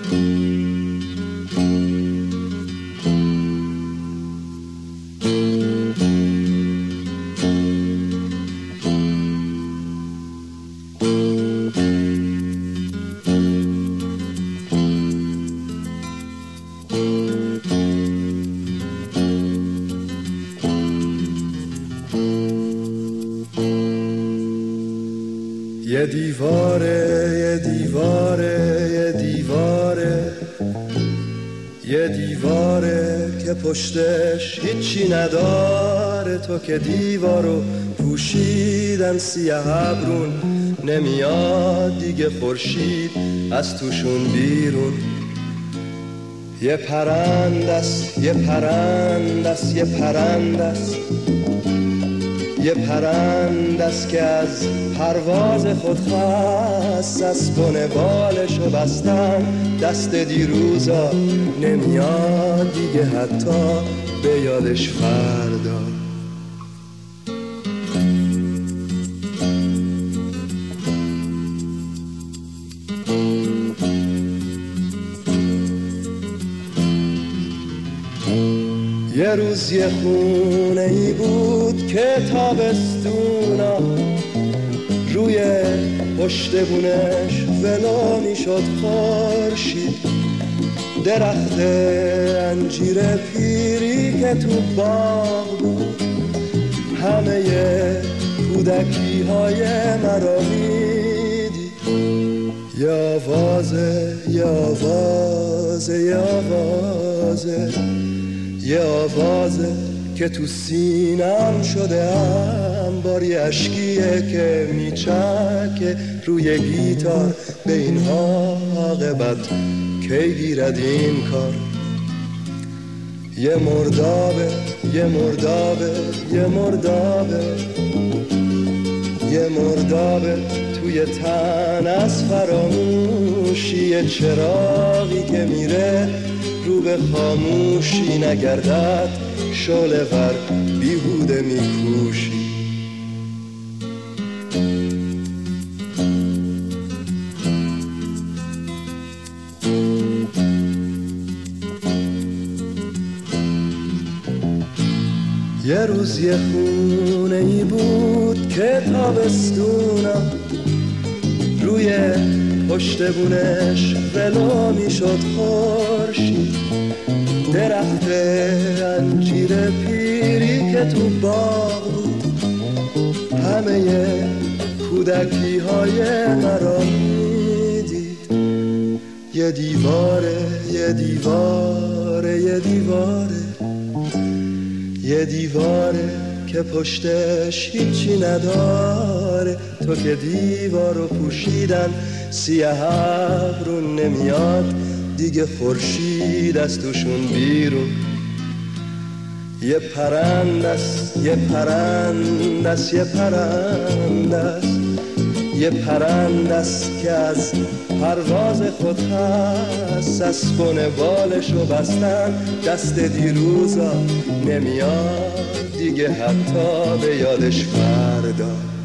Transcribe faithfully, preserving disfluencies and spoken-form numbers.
یه دیواره یه دیواره یه دیواره یه دیواره که پشتش هیچی نداره، تو که دیوارو پوشیدن سیاه ابرون، نمیاد دیگه خورشید از توشون بیرون. یه پرندست یه پرندست یه پرندست یه پرندست که از پرواز خود خست، از بن بالشو بستن دست دیروزا، نمیاد دیگه حتی به یادش فردا. یه روز یه خونه ای بود که تابستونا روی پشت بونش ولو میشد خورشید، درخت انجیر پیری که تو باغ بود همه کودکی های مرا میدید. یه آوازه یه آوازه یه آوازه یه آوازه که تو سینم شده انبار، یه عشقیه که میچکه روی گیتار، به این عاقبت کی گیرد این کار. یه مردابه یه مردابه یه مردابه یه مردابه توی تن از فراموشی، یه چراغی که میره رو به خاموشی، نگردد شعله ور بیهوده میکوشی. یه روز یه خونه ای بود که تابستونا روی پشت بونش ولو میشد خورشید، درخت انجیر پیری که تو باغ بود همه کودکی های مرا میدید. یه دیواره یه دیواره یه دیواره یه دیواره که پشتش هیچی نداره، تو که دیوارو پوشیدن سیاه ابرون، نمیاد دیگه خورشید از توشون بیرون. یه پرندست یه پرندست یه پرندست یه پرندست که از پرواز خود خست، از بن بالشو بستن دست دیروزا، نمیاد دیگه حتی به یادش فردا.